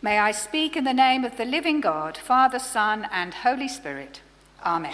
May I speak in the name of the living God, Father, Son, and Holy Spirit. Amen.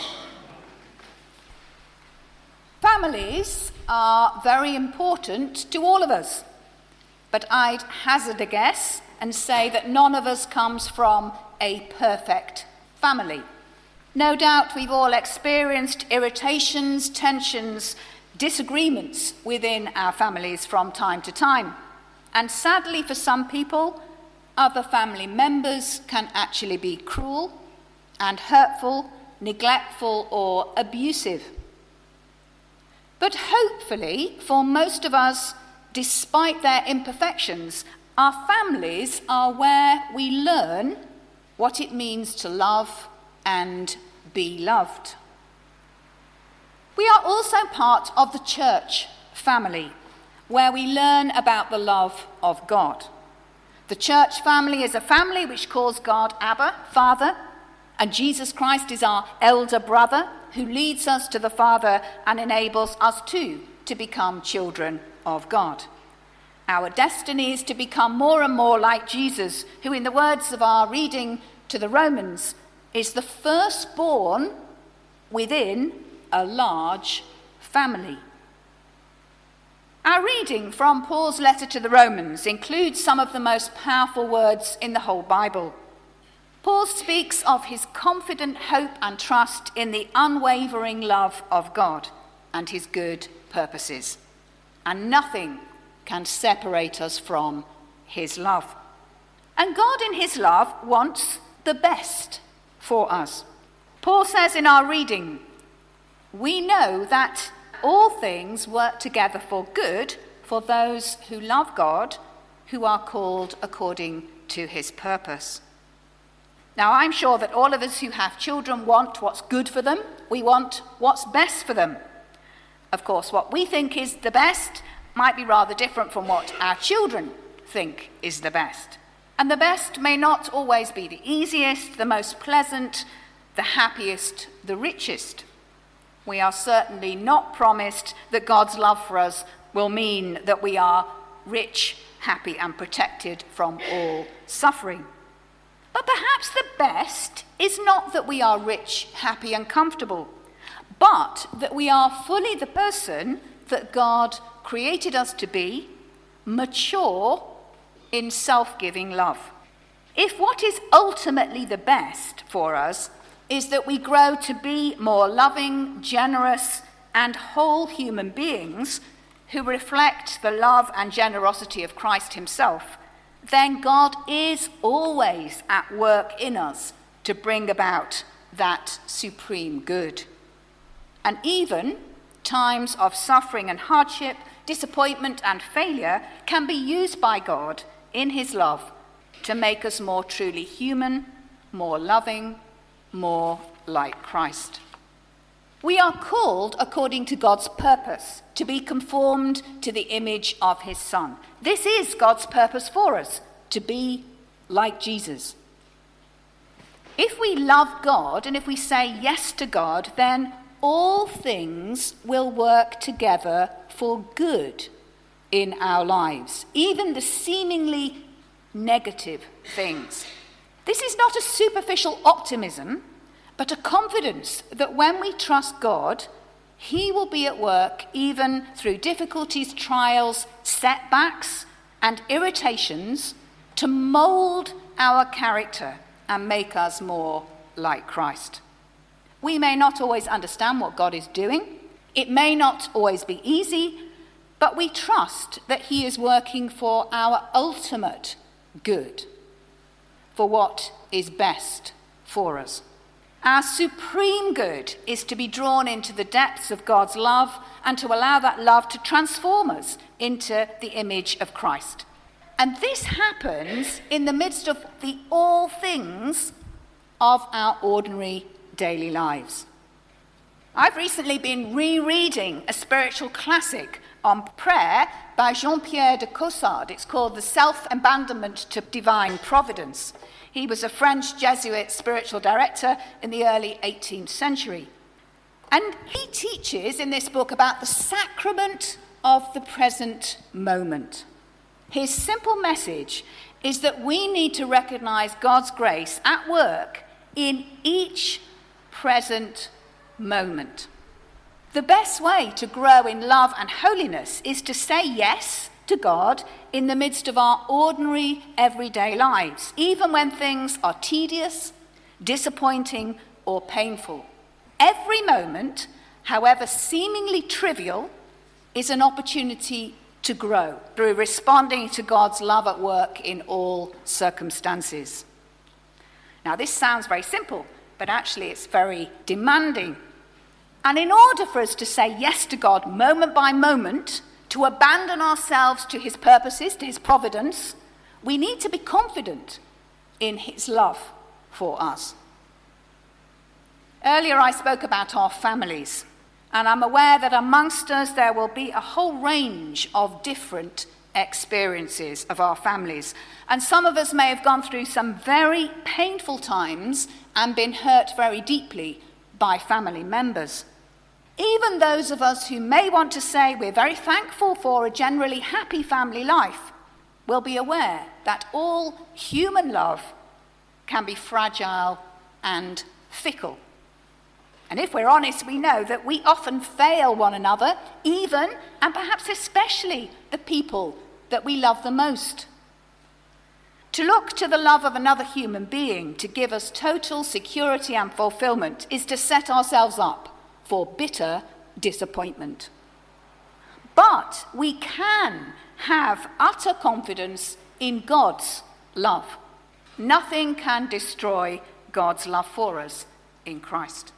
Families are very important to all of us, but I'd hazard a guess and say that none of us comes from a perfect family. No doubt we've all experienced irritations, tensions, disagreements within our families from time to time. And sadly for some people, other family members can actually be cruel and hurtful, neglectful, or abusive. But hopefully, for most of us, despite their imperfections, our families are where we learn what it means to love and be loved. We are also part of the church family, where we learn about the love of God. The church family is a family which calls God Abba, Father, and Jesus Christ is our elder brother who leads us to the Father and enables us too to become children of God. Our destiny is to become more and more like Jesus, who in the words of our reading to the Romans is the firstborn within a large family. Our reading from Paul's letter to the Romans includes some of the most powerful words in the whole Bible. Paul speaks of his confident hope and trust in the unwavering love of God and his good purposes. And nothing can separate us from his love. And God in his love wants the best for us. Paul says in our reading, "We know that all things work together for good for those who love God, who are called according to his purpose." Now, I'm sure that all of us who have children want what's good for them. We want what's best for them. Of course, what we think is the best might be rather different from what our children think is the best. And the best may not always be the easiest, the most pleasant, the happiest, the richest. We are certainly not promised that God's love for us will mean that we are rich, happy, and protected from all suffering. But perhaps the best is not that we are rich, happy, and comfortable, but that we are fully the person that God created us to be, mature in self-giving love. If what is ultimately the best for us is that we grow to be more loving, generous, and whole human beings who reflect the love and generosity of Christ himself, then God is always at work in us to bring about that supreme good. And even times of suffering and hardship, disappointment and failure can be used by God in his love to make us more truly human, more loving, more like Christ. We are called, according to God's purpose, to be conformed to the image of his Son. This is God's purpose for us, to be like Jesus. If we love God and if we say yes to God, then all things will work together for good in our lives, even the seemingly negative things. This is not a superficial optimism, but a confidence that when we trust God, he will be at work even through difficulties, trials, setbacks, and irritations to mold our character and make us more like Christ. We may not always understand what God is doing. It may not always be easy, but we trust that he is working for our ultimate good, for what is best for us. Our supreme good is to be drawn into the depths of God's love and to allow that love to transform us into the image of Christ. And this happens in the midst of the all things of our ordinary daily lives. I've recently been rereading a spiritual classic on prayer by Jean-Pierre de Caussade. It's called The Self-Abandonment to Divine Providence. He was a French Jesuit spiritual director in the early 18th century. And he teaches in this book about the sacrament of the present moment. His simple message is that we need to recognize God's grace at work in each present moment. The best way to grow in love and holiness is to say yes to God in the midst of our ordinary, everyday lives, even when things are tedious, disappointing, or painful. Every moment, however seemingly trivial, is an opportunity to grow through responding to God's love at work in all circumstances. Now, this sounds very simple, but actually it's very demanding. And in order for us to say yes to God moment by moment, to abandon ourselves to his purposes, to his providence, we need to be confident in his love for us. Earlier I spoke about our families, and I'm aware that amongst us there will be a whole range of different experiences of our families. And some of us may have gone through some very painful times and been hurt very deeply by family members. Even those of us who may want to say we're very thankful for a generally happy family life will be aware that all human love can be fragile and fickle. And if we're honest, we know that we often fail one another, even and perhaps especially the people that we love the most. To look to the love of another human being to give us total security and fulfillment is to set ourselves up for bitter disappointment. But we can have utter confidence in God's love. Nothing can destroy God's love for us in Christ.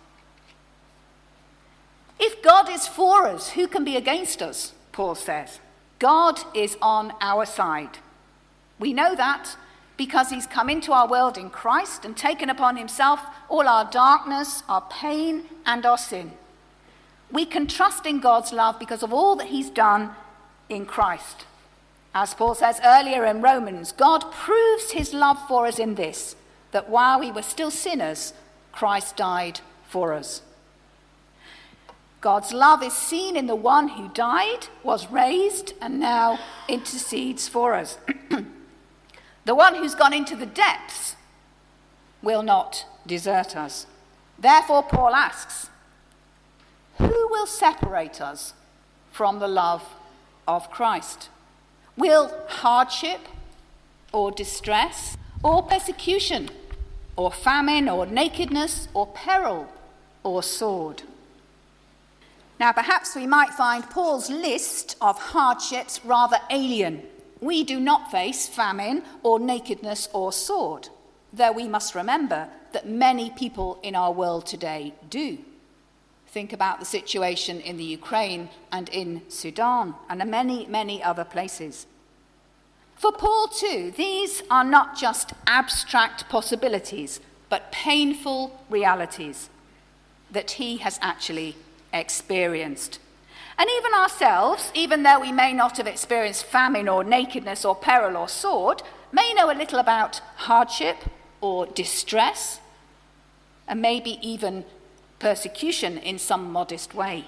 If God is for us, who can be against us? Paul says. God is on our side. We know that because he's come into our world in Christ and taken upon himself all our darkness, our pain, and our sin. We can trust in God's love because of all that he's done in Christ. As Paul says earlier in Romans, God proves his love for us in this, that while we were still sinners, Christ died for us. God's love is seen in the one who died, was raised, and now intercedes for us. The one who's gone into the depths will not desert us. Therefore, Paul asks, who will separate us from the love of Christ? Will hardship or distress or persecution or famine or nakedness or peril or sword? Now, perhaps we might find Paul's list of hardships rather alien. We do not face famine or nakedness or sword, though we must remember that many people in our world today do. Think about the situation in the Ukraine and in Sudan and in many, many other places. For Paul too, these are not just abstract possibilities, but painful realities that he has actually experienced. And even ourselves, even though we may not have experienced famine or nakedness or peril or sword, may know a little about hardship or distress, and maybe even persecution in some modest way.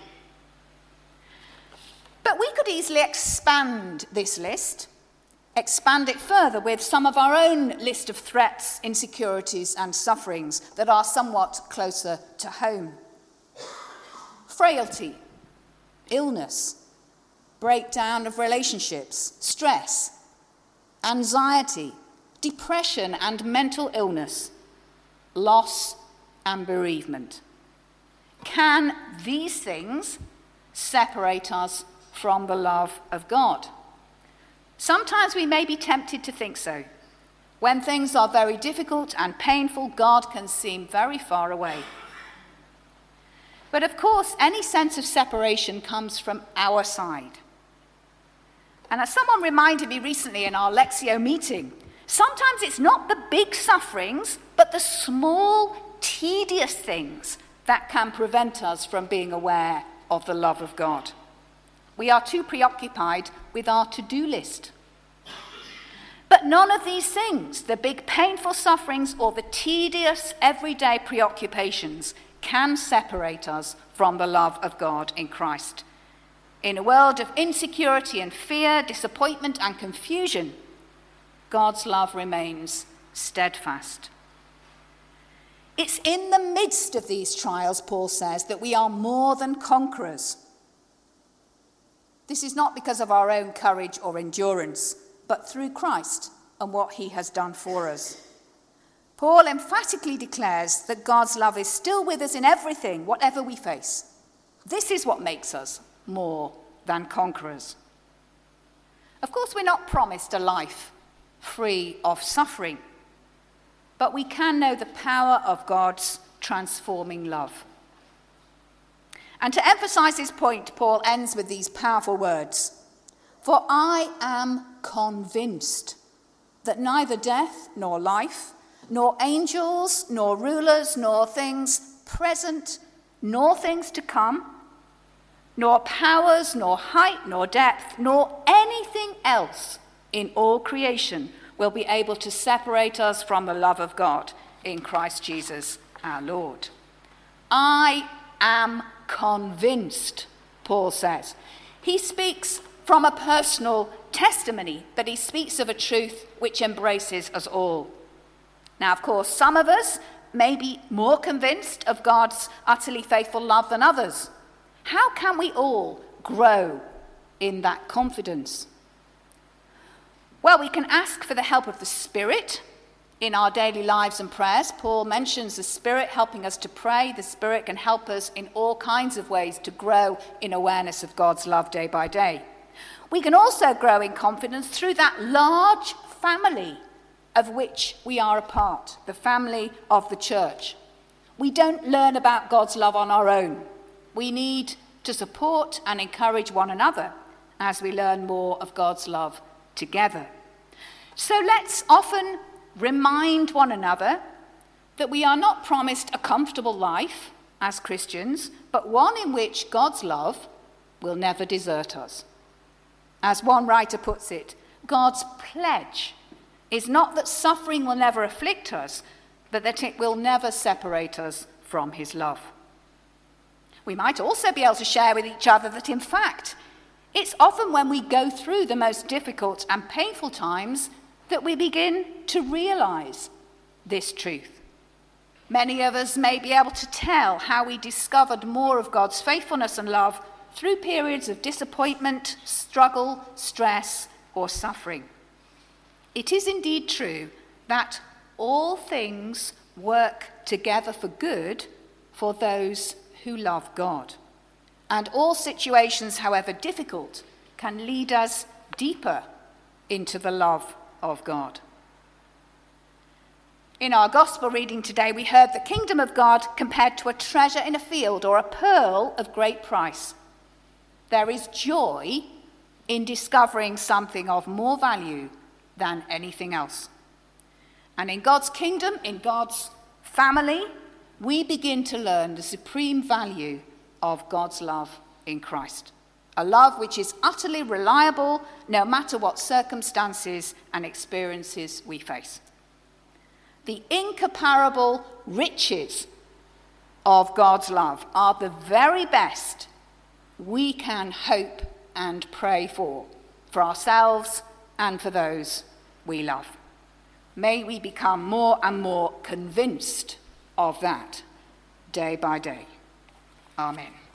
But we could easily expand this list, expand it further with some of our own list of threats, insecurities, and sufferings that are somewhat closer to home. Frailty, illness, breakdown of relationships, stress, anxiety, depression and mental illness, loss and bereavement. Can these things separate us from the love of God? Sometimes we may be tempted to think so. When things are very difficult and painful, God can seem very far away. But of course, any sense of separation comes from our side. And as someone reminded me recently in our Lectio meeting, sometimes it's not the big sufferings, but the small, tedious things that can prevent us from being aware of the love of God. We are too preoccupied with our to-do list. But none of these things, the big painful sufferings or the tedious everyday preoccupations, can separate us from the love of God in Christ. In a world of insecurity and fear, disappointment and confusion, God's love remains steadfast. It's in the midst of these trials, Paul says, that we are more than conquerors. This is not because of our own courage or endurance, but through Christ and what he has done for us. Paul emphatically declares that God's love is still with us in everything, whatever we face. This is what makes us more than conquerors. Of course, we're not promised a life free of suffering, but we can know the power of God's transforming love. And to emphasize his point, Paul ends with these powerful words: "For I am convinced that neither death nor life, nor angels, nor rulers, nor things present, nor things to come, nor powers, nor height, nor depth, nor anything else in all creation will be able to separate us from the love of God in Christ Jesus our Lord." I am convinced, Paul says. He speaks from a personal testimony, but he speaks of a truth which embraces us all. Now, of course, some of us may be more convinced of God's utterly faithful love than others. How can we all grow in that confidence? Well, we can ask for the help of the Spirit in our daily lives and prayers. Paul mentions the Spirit helping us to pray. The Spirit can help us in all kinds of ways to grow in awareness of God's love day by day. We can also grow in confidence through that large family of which we are a part, the family of the church. We don't learn about God's love on our own. We need to support and encourage one another as we learn more of God's love together. So let's often remind one another that we are not promised a comfortable life as Christians, but one in which God's love will never desert us. As one writer puts it, God's pledge is not that suffering will never afflict us, but that it will never separate us from his love. We might also be able to share with each other that, in fact, it's often when we go through the most difficult and painful times that we begin to realize this truth. Many of us may be able to tell how we discovered more of God's faithfulness and love through periods of disappointment, struggle, stress, or suffering. It is indeed true that all things work together for good for those who love God. And all situations, however difficult, can lead us deeper into the love of God. In our gospel reading today, we heard the kingdom of God compared to a treasure in a field or a pearl of great price. There is joy in discovering something of more value than anything else. And in God's kingdom, in God's family, we begin to learn the supreme value of God's love in Christ. A love which is utterly reliable no matter what circumstances and experiences we face. The incomparable riches of God's love are the very best we can hope and pray for ourselves and for those we love. May we become more and more convinced of that day by day. Amen.